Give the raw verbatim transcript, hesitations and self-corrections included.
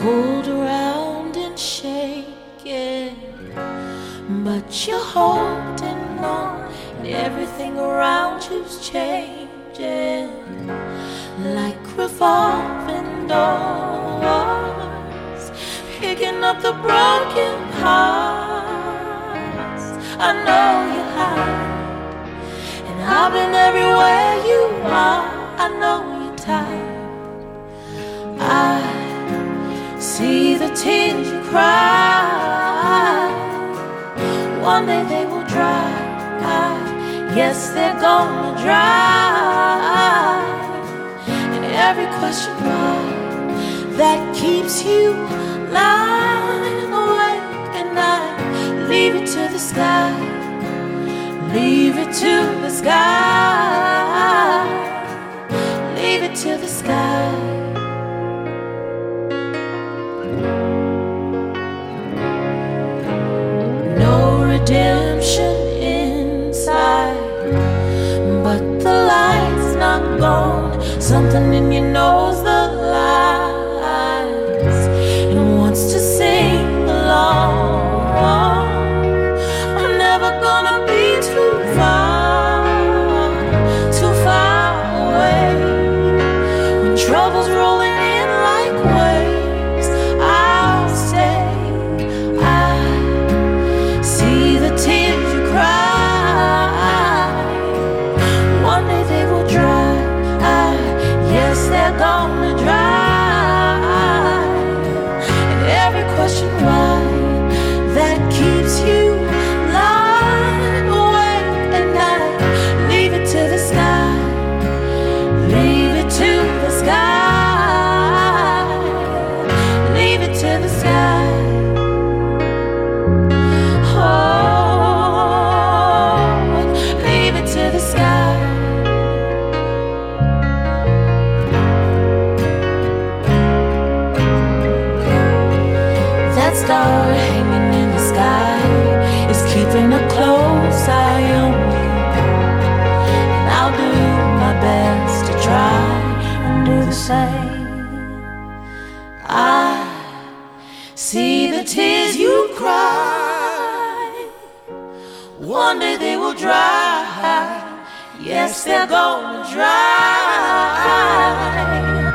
pulled around and shaking, but you're holding on, and everything around you's changing, like revolving doors, picking up the broken parts. I know you hide, and I've been everywhere you are. I know you're tired. I see the tears you cry. One day they will dry. Yes, they're gonna dry. And every question mark that keeps you lying awake at night, leave it to the sky. Leave it to the sky. Leave it to the sky. No redemption inside, but the light's not gone. Something in you knows the lies and wants to sing along. I'm never gonna be too far, too far away. When trouble's rolling in like waves, I'll stay. I see the tears you cry. One day they will dry. Yes, they're gonna dry. And every question why that keeps you lying awake at night, leave it to the sky. Leave it to the sky. Leave it to the sky. Oh, leave it to the sky. That star hanging in the sky is keeping a close eye on me, and I'll do my best to try and do the same. I see the tears you cry. One day they will dry. Yes, they're gonna dry.